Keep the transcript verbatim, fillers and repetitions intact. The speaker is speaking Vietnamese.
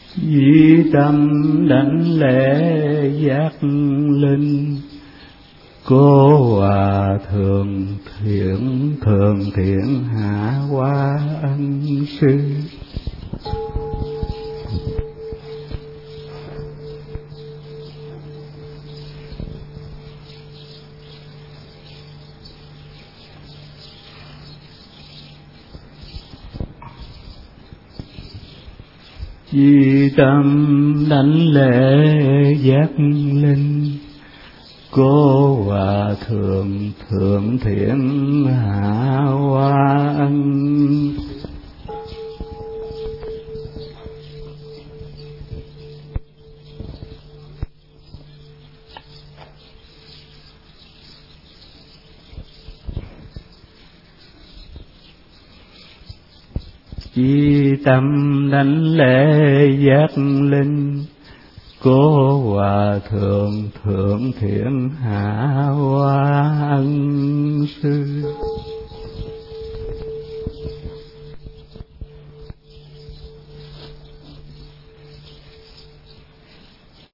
Di tâm đảnh lễ giác linh, Cô Hòa Thượng Thiện Thường Thiện Hạ Hoa Ân Sư. Di tâm đảnh lễ giác linh, Cô Hòa Thượng Thượng Thiện Hạ Hoa Ân. Di tâm đảnh lễ giác linh, Cô Hòa Thượng Thượng Thiện Hạ Hoa